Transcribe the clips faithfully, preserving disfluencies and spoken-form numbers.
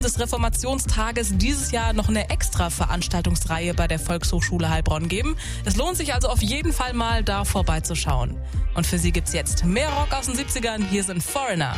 des Reformationstages dieses Jahr noch eine extra Veranstaltungsreihe bei der Volkshochschule Heilbronn geben. Es lohnt sich also auf jeden Fall mal da vorbeizuschauen. Und für Sie gibt's jetzt mehr Rock aus den siebzigern. Hier sind Foreigner.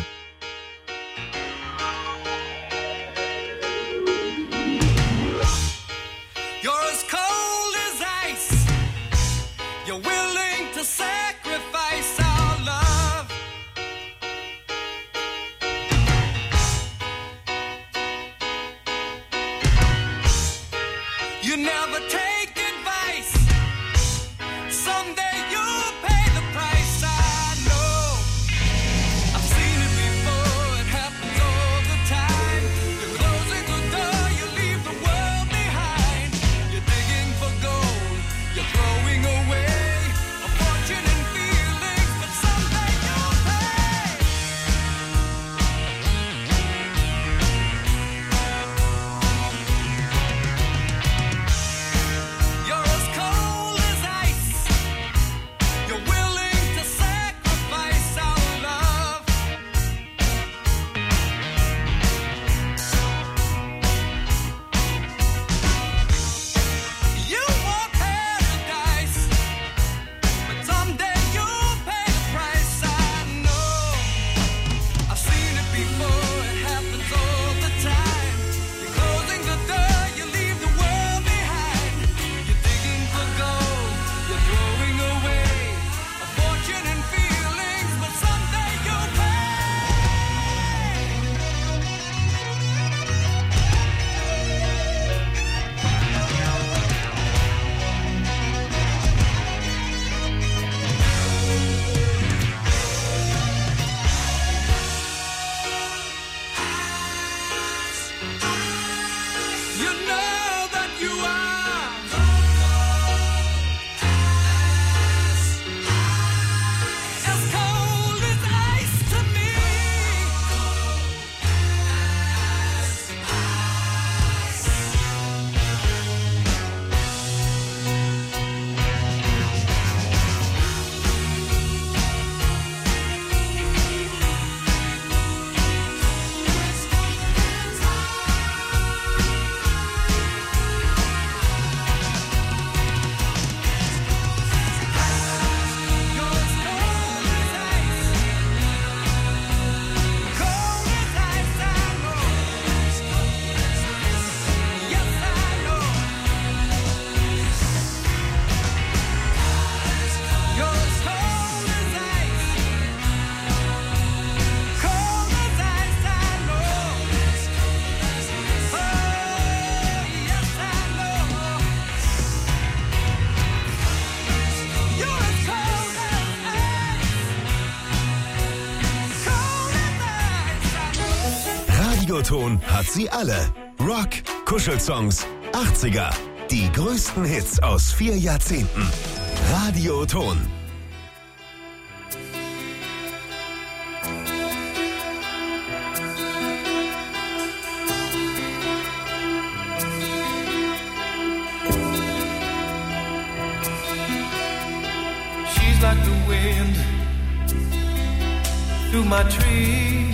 Radioton hat sie alle. Rock, Kuschelsongs, achtziger. Die größten Hits aus vier Jahrzehnten. Radioton. She's like the wind through my tree.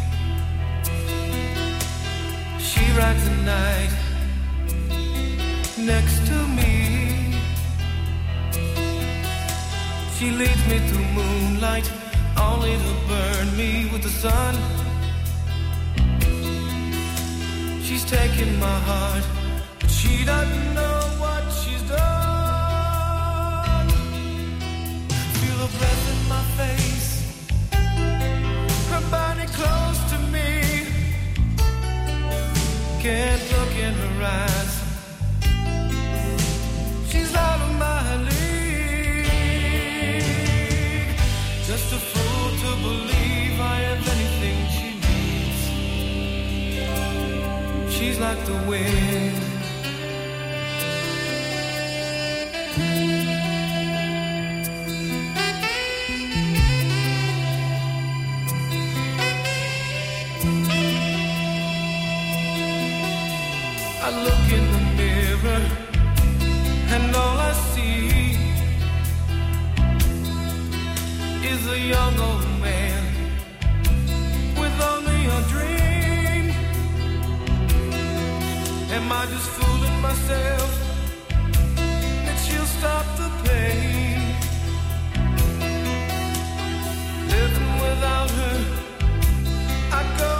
She rides the night next to me. She leads me through moonlight, only to burn me with the sun. She's taking my heart, but she doesn't know what she's done. Feel her breath in my face, her body close to me. Can't look in her eyes. She's out of my league. Just a fool to believe I have anything she needs. She's like the wind. I look in the mirror and all I see is a young old man with only a dream. Am I just fooling myself that she'll stop the pain? Living without her, I go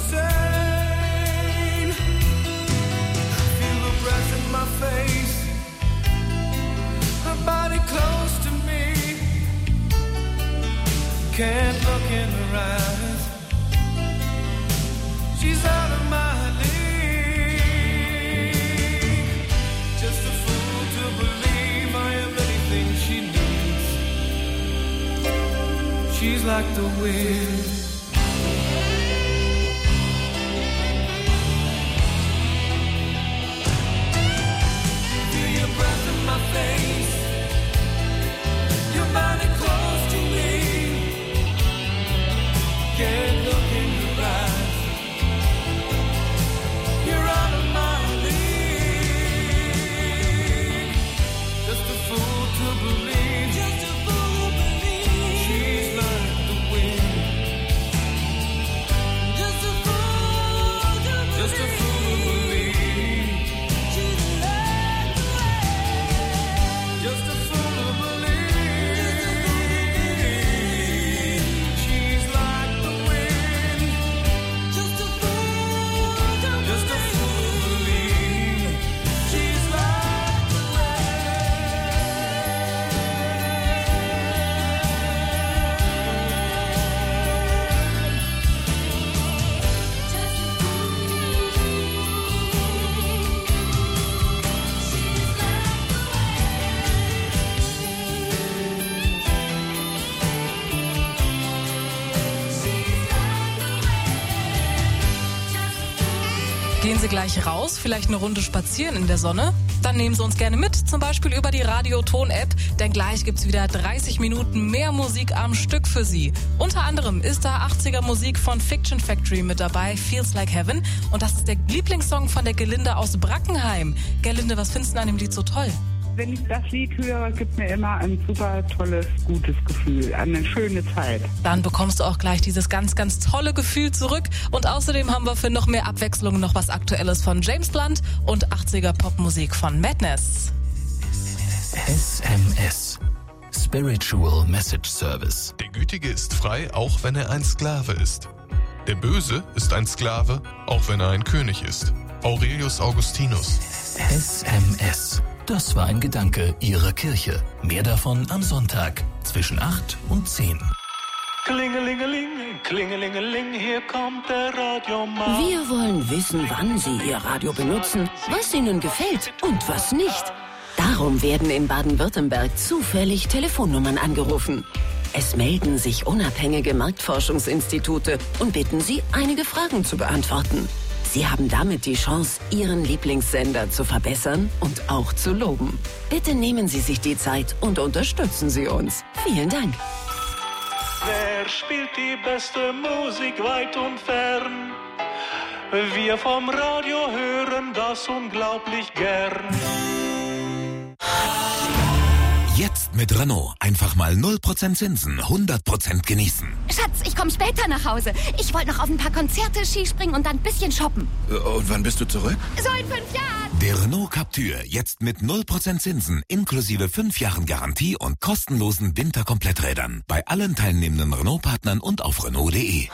insane. Feel her breath in my face, her body close to me. Can't look in her eyes, she's out of my league. Just a fool to believe I am anything she needs. She's like the wind. Feel your breath in my face, your body close to me. Can't look in your eyes, you're out of my league. Just a fool to believe, just a fool to believe. She's like the wind. Just a fool to believe, just a fool to believe. She's like the wind. Just a fool to believe. She's like the wind. Just a fool to just a fool to believe. She's like the Gehen Sie gleich raus, vielleicht eine Runde spazieren in der Sonne? Dann nehmen Sie uns gerne mit, zum Beispiel über die Radioton-App, denn gleich gibt's wieder dreißig Minuten mehr Musik am Stück für Sie. Unter anderem ist da achtziger Musik von Fiction Factory mit dabei, Feels Like Heaven, und das ist der Lieblingssong von der Gelinde aus Brackenheim. Gelinde, was findest du an dem Lied so toll? Wenn ich das Lied höre, gibt mir immer ein super tolles, gutes Gefühl, eine schöne Zeit. Dann bekommst du auch gleich dieses ganz, ganz tolle Gefühl zurück. Und außerdem haben wir für noch mehr Abwechslung noch was Aktuelles von James Blunt und achtziger Popmusik von Madness. S M S. Spiritual Message Service. Der Gütige ist frei, auch wenn er ein Sklave ist. Der Böse ist ein Sklave, auch wenn er ein König ist. Aurelius Augustinus. S M S. Das war ein Gedanke Ihrer Kirche. Mehr davon am Sonntag zwischen acht und zehn. Klingelingeling, klingelingeling, hier kommt der Radiomann. Wir wollen wissen, wann Sie Ihr Radio benutzen, was Ihnen gefällt und was nicht. Darum werden in Baden-Württemberg zufällig Telefonnummern angerufen. Es melden sich unabhängige Marktforschungsinstitute und bitten Sie, einige Fragen zu beantworten. Sie haben damit die Chance, Ihren Lieblingssender zu verbessern und auch zu loben. Bitte nehmen Sie sich die Zeit und unterstützen Sie uns. Vielen Dank. Wer spielt die beste Musik weit und fern? Wir vom Radio hören das unglaublich gern. Jetzt mit Renault. Einfach mal null Prozent Zinsen, hundert Prozent genießen. Schatz, ich komme später nach Hause. Ich wollte noch auf ein paar Konzerte, Skispringen und dann ein bisschen shoppen. Und wann bist du zurück? So in fünf Jahren. Der Renault Captur. Jetzt mit null Prozent Zinsen, inklusive fünf Jahren Garantie und kostenlosen Winterkompletträdern. Bei allen teilnehmenden Renault-Partnern und auf Renault punkt de.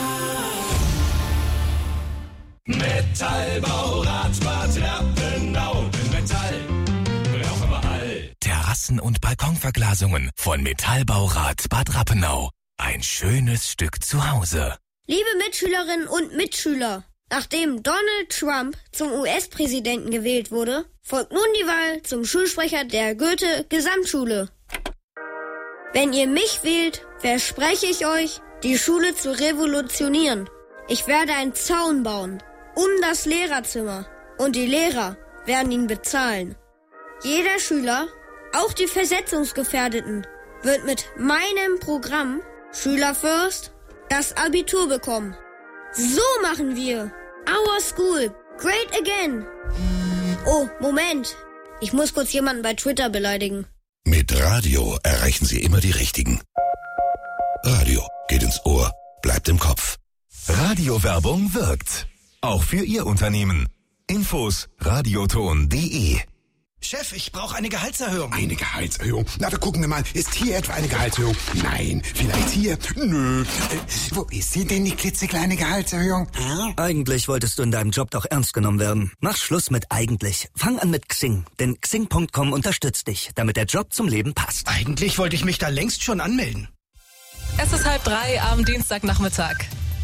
Metallbau, Radspart, Rappenau, Metall. Terrassen- und Balkonverglasungen von Metallbaurat Bad Rappenau. Ein schönes Stück zu Hause. Liebe Mitschülerinnen und Mitschüler, nachdem Donald Trump zum U S-Präsidenten gewählt wurde, folgt nun die Wahl zum Schulsprecher der Goethe-Gesamtschule. Wenn ihr mich wählt, verspreche ich euch, die Schule zu revolutionieren. Ich werde einen Zaun bauen um das Lehrerzimmer und die Lehrer werden ihn bezahlen. Jeder Schüler, auch die Versetzungsgefährdeten, wird mit meinem Programm Schüler First das Abitur bekommen. So machen wir. Our School. Great again. Oh, Moment. Ich muss kurz jemanden bei Twitter beleidigen. Mit Radio erreichen Sie immer die Richtigen. Radio geht ins Ohr, bleibt im Kopf. Radiowerbung wirkt. Auch für Ihr Unternehmen. Infos radioton punkt de. Chef, ich brauche eine Gehaltserhöhung. Eine Gehaltserhöhung? Na, da gucken wir mal. Ist hier etwa eine Gehaltserhöhung? Nein. Vielleicht hier? Nö. Äh, wo ist sie denn, die klitzekleine Gehaltserhöhung? Hm? Eigentlich wolltest du in deinem Job doch ernst genommen werden. Mach Schluss mit eigentlich. Fang an mit Xing. Denn xing punkt com unterstützt dich, damit der Job zum Leben passt. Eigentlich wollte ich mich da längst schon anmelden. Es ist halb drei am Dienstagnachmittag.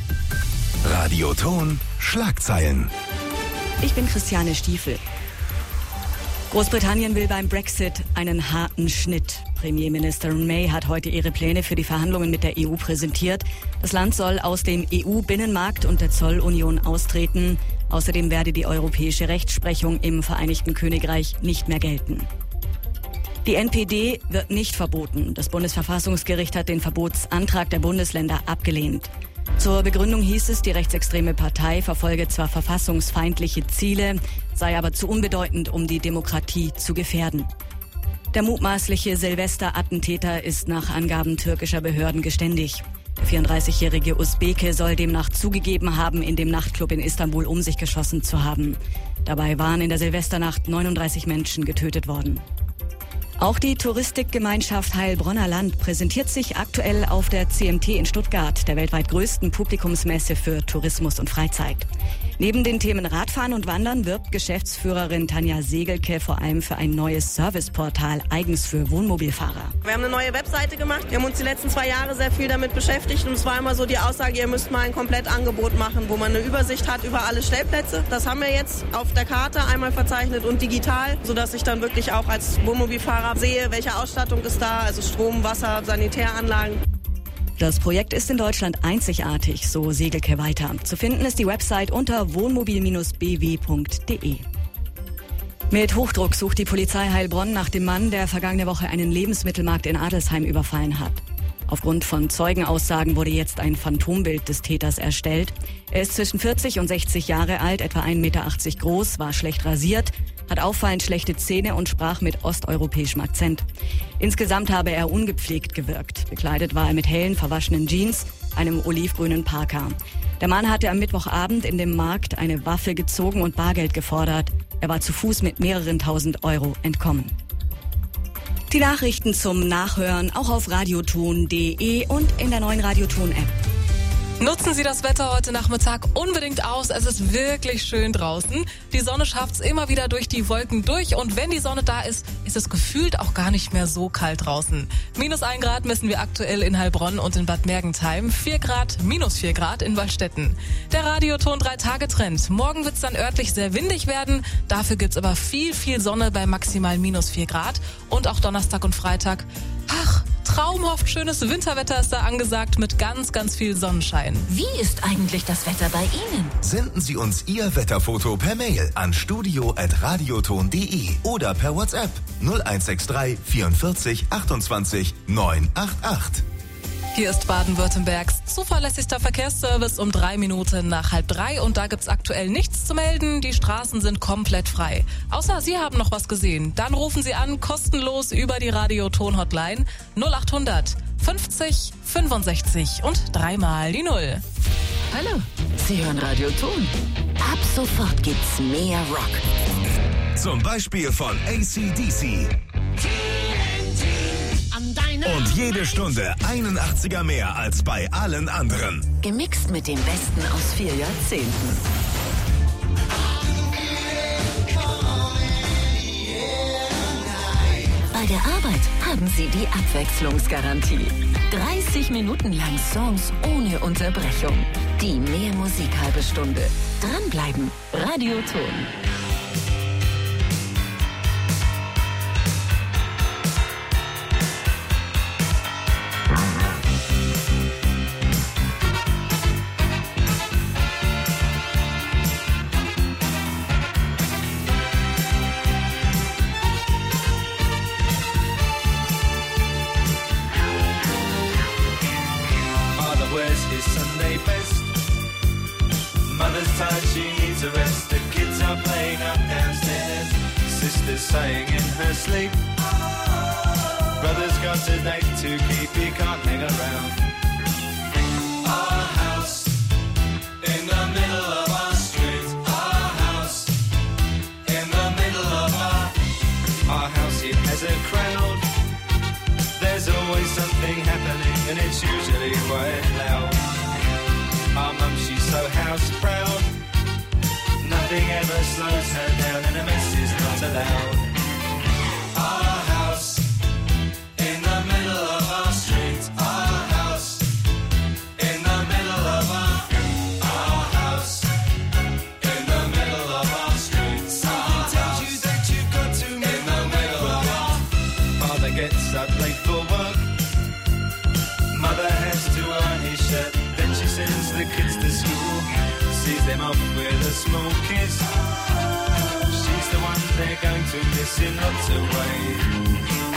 Radioton Schlagzeilen. Ich bin Christiane Stiefel. Großbritannien will beim Brexit einen harten Schnitt. Premierministerin May hat heute ihre Pläne für die Verhandlungen mit der E U präsentiert. Das Land soll aus dem E U-Binnenmarkt und der Zollunion austreten. Außerdem werde die europäische Rechtsprechung im Vereinigten Königreich nicht mehr gelten. Die N P D wird nicht verboten. Das Bundesverfassungsgericht hat den Verbotsantrag der Bundesländer abgelehnt. Zur Begründung hieß es, die rechtsextreme Partei verfolge zwar verfassungsfeindliche Ziele, sei aber zu unbedeutend, um die Demokratie zu gefährden. Der mutmaßliche Silvester-Attentäter ist nach Angaben türkischer Behörden geständig. Der vierunddreißigjährige Usbeke soll demnach zugegeben haben, in dem Nachtclub in Istanbul um sich geschossen zu haben. Dabei waren in der Silvesternacht neununddreißig Menschen getötet worden. Auch die Touristikgemeinschaft Heilbronner Land präsentiert sich aktuell auf der C M T in Stuttgart, der weltweit größten Publikumsmesse für Tourismus und Freizeit. Neben den Themen Radfahren und Wandern wirbt Geschäftsführerin Tanja Segelke vor allem für ein neues Serviceportal eigens für Wohnmobilfahrer. Wir haben eine neue Webseite gemacht. Wir haben uns die letzten zwei Jahre sehr viel damit beschäftigt und es war immer so die Aussage, ihr müsst mal ein Komplettangebot machen, wo man eine Übersicht hat über alle Stellplätze. Das haben wir jetzt auf der Karte einmal verzeichnet und digital, sodass ich dann wirklich auch als Wohnmobilfahrer sehe, welche Ausstattung ist da, also Strom, Wasser, Sanitäranlagen. Das Projekt ist in Deutschland einzigartig, so Segelke weiter. Zu finden ist die Website unter wohnmobil b w punkt de. Mit Hochdruck sucht die Polizei Heilbronn nach dem Mann, der vergangene Woche einen Lebensmittelmarkt in Adelsheim überfallen hat. Aufgrund von Zeugenaussagen wurde jetzt ein Phantombild des Täters erstellt. Er ist zwischen vierzig und sechzig Jahre alt, etwa ein Meter achtzig groß, war schlecht rasiert, hat auffallend schlechte Zähne und sprach mit osteuropäischem Akzent. Insgesamt habe er ungepflegt gewirkt. Bekleidet war er mit hellen, verwaschenen Jeans, einem olivgrünen Parka. Der Mann hatte am Mittwochabend in dem Markt eine Waffe gezogen und Bargeld gefordert. Er war zu Fuß mit mehreren tausend Euro entkommen. Die Nachrichten zum Nachhören auch auf radioton punkt de und in der neuen Radioton-App. Nutzen Sie das Wetter heute Nachmittag unbedingt aus. Es ist wirklich schön draußen. Die Sonne schafft es immer wieder durch die Wolken durch. Und wenn die Sonne da ist, ist es gefühlt auch gar nicht mehr so kalt draußen. Minus ein Grad messen wir aktuell in Heilbronn und in Bad Mergentheim. Vier Grad, minus vier Grad in Waldstätten. Der Radioton drei Tage Trend. Morgen wird es dann örtlich sehr windig werden. Dafür gibt's aber viel, viel Sonne bei maximal minus vier Grad. Und auch Donnerstag und Freitag. Ach, traumhaft schönes Winterwetter ist da angesagt mit ganz, ganz viel Sonnenschein. Wie ist eigentlich das Wetter bei Ihnen? Senden Sie uns Ihr Wetterfoto per Mail an studio at radioton punkt de oder per WhatsApp null eins sechs drei vierundvierzig achtundzwanzig neunhundertachtzig. Hier ist Baden-Württembergs zuverlässigster Verkehrsservice um drei Minuten nach halb drei und da gibt's aktuell nichts zu melden. Die Straßen sind komplett frei. Außer Sie haben noch was gesehen. Dann rufen Sie an, kostenlos über die Radioton-Hotline null achthundert fünfzig fünfundsechzig und dreimal die Null. Hallo, Sie hören Radioton. Ab sofort gibt's mehr Rock. Zum Beispiel von A C D C. Und jede Stunde einen achtziger mehr als bei allen anderen. Gemixt mit dem Besten aus vier Jahrzehnten. Bei der Arbeit haben Sie die Abwechslungsgarantie. dreißig Minuten lang Songs ohne Unterbrechung. Die mehr Musik halbe Stunde. Dranbleiben. Radioton. Sunday best. Mother's tired, she needs a rest. The kids are playing up downstairs. Sister's sighing in her sleep. Brother's got a date to keep, he can't hang around. Our house in the middle of our street. Our house and it's usually quite loud. Our mum, she's so house proud. Nothing ever slows her down, and a mess is not allowed. Our house in the middle of our street. Our house in the middle of our our house in the middle of our street. Something tells you that you've got to in the middle of our. Father gets up late for work. Mother has to iron his shirt. Then she sends the kids to school. Sees them off with a small kiss. She's the one they're going to miss in lots of ways.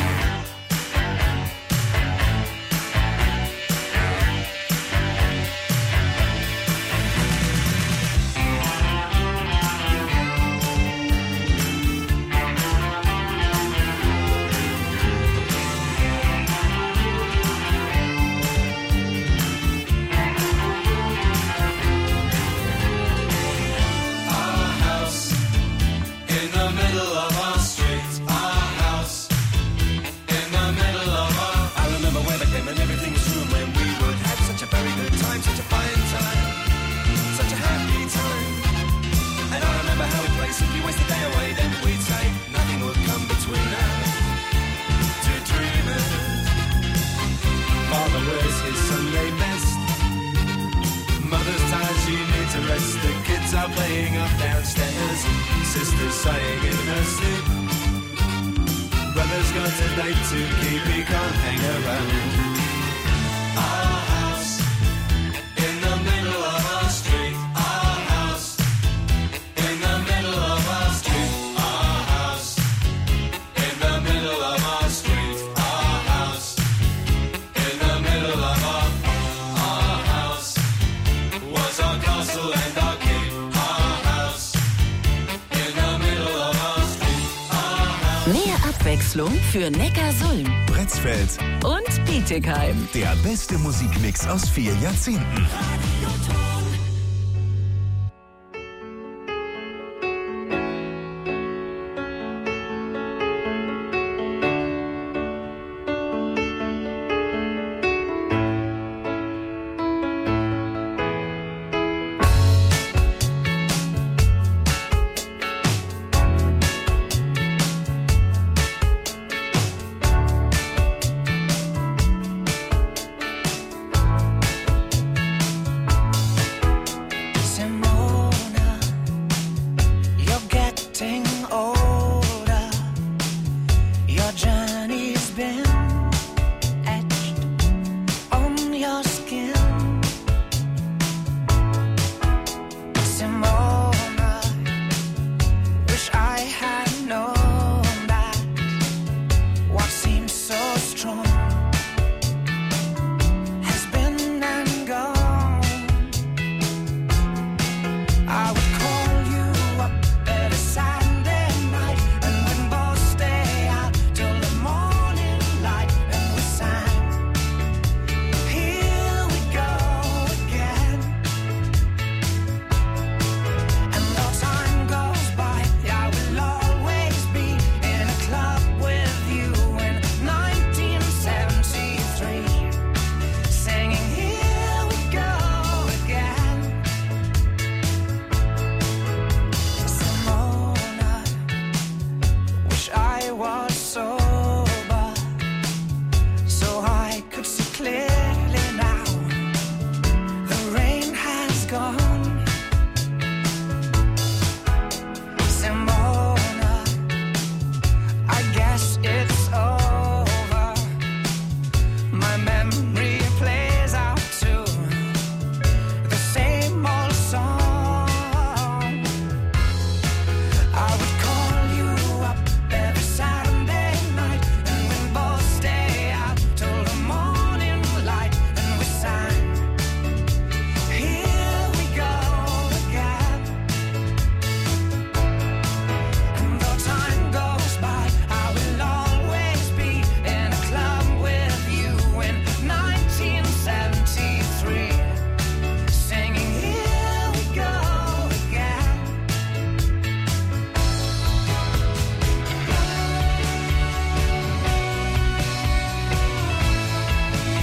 Playing up downstairs, sister's sighing in her sleep. Brother's got a date to keep, he can't hang around. Our house in the middle of our street. Our house in the middle of our street. Our house in the middle of our street. Our house in the middle of our our house was our castle and our king. Mehr Abwechslung für Neckarsulm, Pretzfeld und Bietigheim. Der beste Musikmix aus vier Jahrzehnten.